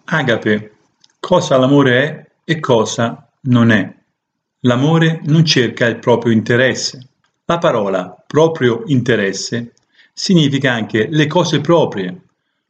Agape, cosa l'amore è e cosa non è. L'amore non cerca il proprio interesse. La parola proprio interesse significa anche le cose proprie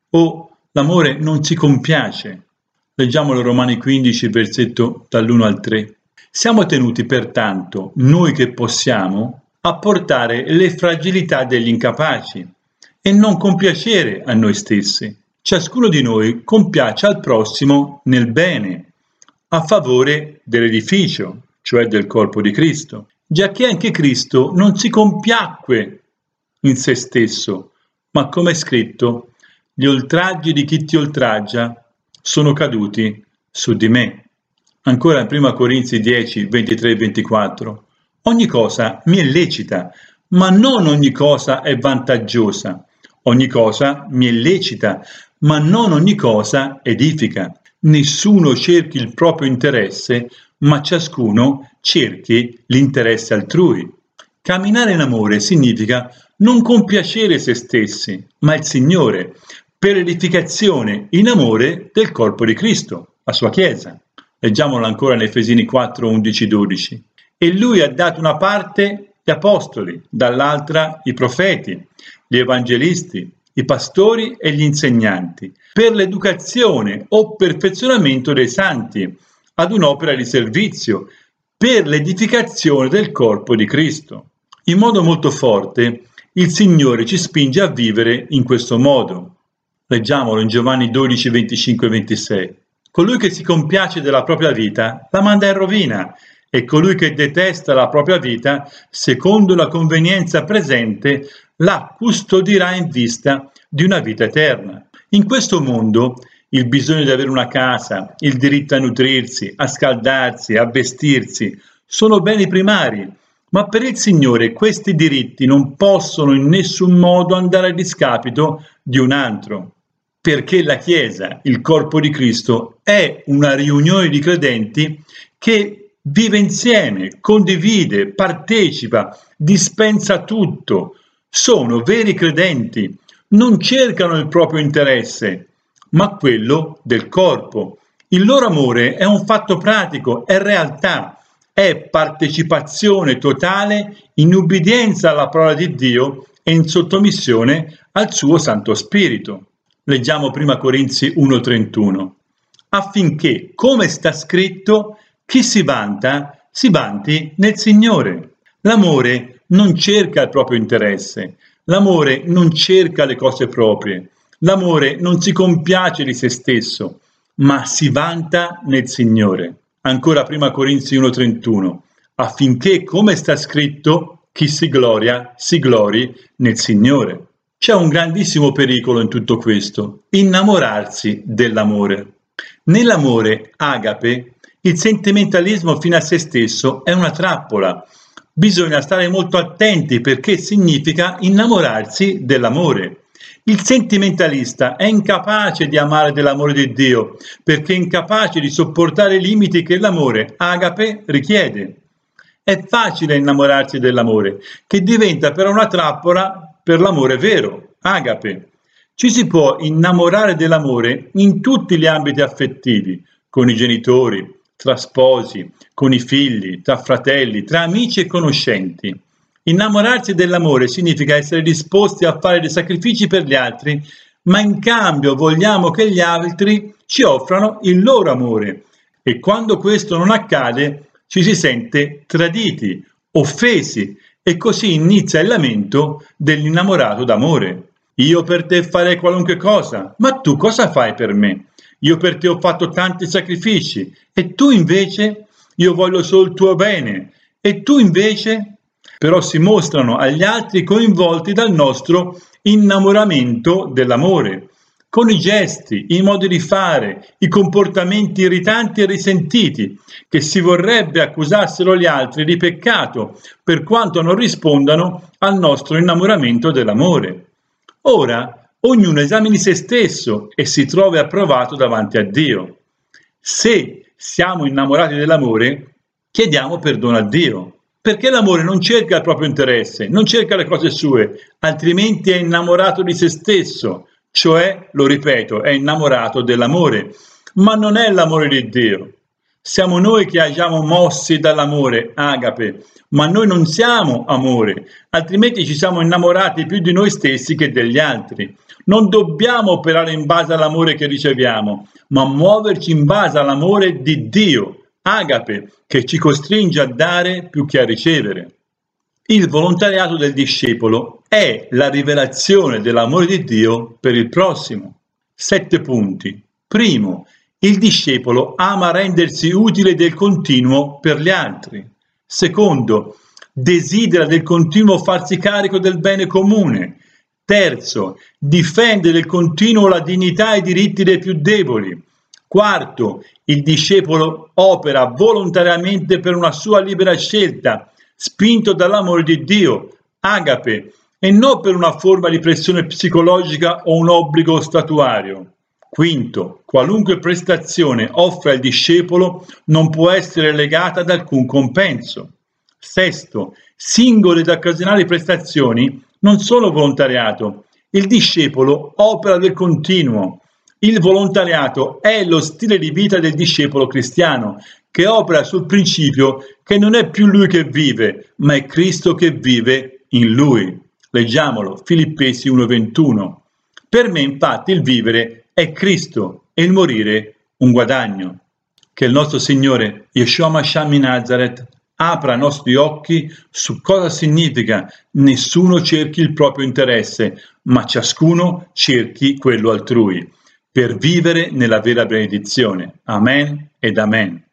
o l'amore non si compiace. Leggiamolo Romani 15, versetto dall'1 al 3. Siamo tenuti pertanto, noi che possiamo, a portare le fragilità degli incapaci e non compiacere a noi stessi. Ciascuno di noi compiace al prossimo nel bene, a favore dell'edificio, cioè del corpo di Cristo, giacché anche Cristo non si compiacque in se stesso, ma come è scritto, gli oltraggi di chi ti oltraggia sono caduti su di me. Ancora in 1 Corinzi 10, 23 e 24. Ogni cosa mi è lecita, ma non ogni cosa è vantaggiosa. Ogni cosa mi è lecita, ma non ogni cosa edifica. Nessuno cerchi il proprio interesse, ma ciascuno cerchi l'interesse altrui. Camminare in amore significa non compiacere se stessi, ma il Signore, per edificazione in amore del corpo di Cristo, la sua Chiesa. Leggiamolo ancora in Efesini 4, 11, 12. E Lui ha dato una parte gli apostoli, dall'altra i profeti, gli evangelisti, i pastori e gli insegnanti, per l'educazione o perfezionamento dei santi, ad un'opera di servizio, per l'edificazione del corpo di Cristo. In modo molto forte, il Signore ci spinge a vivere in questo modo. Leggiamolo in Giovanni 12, 25 e 26. Colui che si compiace della propria vita la manda in rovina, e colui che detesta la propria vita, secondo la convenienza presente, la custodirà in vista di una vita eterna. In questo mondo il bisogno di avere una casa, il diritto a nutrirsi, a scaldarsi, a vestirsi, sono beni primari, ma per il Signore questi diritti non possono in nessun modo andare a discapito di un altro, perché la Chiesa, il corpo di Cristo, è una riunione di credenti che vive insieme, condivide, partecipa, dispensa tutto. Sono veri credenti, non cercano il proprio interesse, ma quello del corpo. Il loro amore è un fatto pratico, è realtà, è partecipazione totale in ubbidienza alla parola di Dio e in sottomissione al suo Santo Spirito. Leggiamo 1 Corinzi 1,31. Affinché, come sta scritto, chi si vanta, si vanti nel Signore. L'amore non cerca il proprio interesse, l'amore non cerca le cose proprie, l'amore non si compiace di se stesso, ma si vanta nel Signore. Ancora 1 Corinzi 1,31. Affinché, come sta scritto, chi si gloria, si glori nel Signore. C'è un grandissimo pericolo in tutto questo: innamorarsi dell'amore. Nell'amore agape, il sentimentalismo fino a se stesso è una trappola. Bisogna stare molto attenti perché significa innamorarsi dell'amore. Il sentimentalista è incapace di amare dell'amore di Dio perché è incapace di sopportare i limiti che l'amore agape richiede. È facile innamorarsi dell'amore, che diventa però una trappola per l'amore vero, agape. Ci si può innamorare dell'amore in tutti gli ambiti affettivi, con i genitori, tra sposi, con i figli, tra fratelli, tra amici e conoscenti. Innamorarsi dell'amore significa essere disposti a fare dei sacrifici per gli altri, ma in cambio vogliamo che gli altri ci offrano il loro amore. E quando questo non accade, ci si sente traditi, offesi, e così inizia il lamento dell'innamorato d'amore. Io per te farei qualunque cosa, ma tu cosa fai per me? Io per te ho fatto tanti sacrifici, e tu invece? Io voglio solo il tuo bene, e tu invece? Però si mostrano agli altri coinvolti dal nostro innamoramento dell'amore, con i gesti, i modi di fare, i comportamenti irritanti e risentiti, che si vorrebbe accusassero gli altri di peccato, per quanto non rispondano al nostro innamoramento dell'amore. Ora, ognuno esamini se stesso e si trovi approvato davanti a Dio. Se siamo innamorati dell'amore, chiediamo perdono a Dio, perché l'amore non cerca il proprio interesse, non cerca le cose sue, altrimenti è innamorato di se stesso, cioè, lo ripeto, è innamorato dell'amore. ma non è l'amore di Dio. Siamo noi che agiamo mossi dall'amore, agape, ma noi non siamo amore, altrimenti ci siamo innamorati più di noi stessi che degli altri. Non dobbiamo operare in base all'amore che riceviamo, ma muoverci in base all'amore di Dio, agape, che ci costringe a dare più che a ricevere. Il volontariato del discepolo è la rivelazione dell'amore di Dio per il prossimo. 7 punti. Primo, il discepolo ama rendersi utile del continuo per gli altri. Secondo, desidera del continuo farsi carico del bene comune. Terzo, difende del continuo la dignità e i diritti dei più deboli. Quarto, il discepolo opera volontariamente per una sua libera scelta, spinto dall'amore di Dio, agape, e non per una forma di pressione psicologica o un obbligo statuario. Quinto, qualunque prestazione offre al discepolo non può essere legata ad alcun compenso. Sesto, singole ed occasionali prestazioni non sono volontariato. Il discepolo opera del continuo. Il volontariato è lo stile di vita del discepolo cristiano, che opera sul principio che non è più lui che vive, ma è Cristo che vive in lui. Leggiamolo, Filippesi 1,21. Per me, infatti, il vivere è Cristo e il morire un guadagno. Che il nostro Signore, Yeshua Mashiach Nazareth, apra i nostri occhi su cosa significa nessuno cerchi il proprio interesse, ma ciascuno cerchi quello altrui, per vivere nella vera benedizione. Amen ed amen.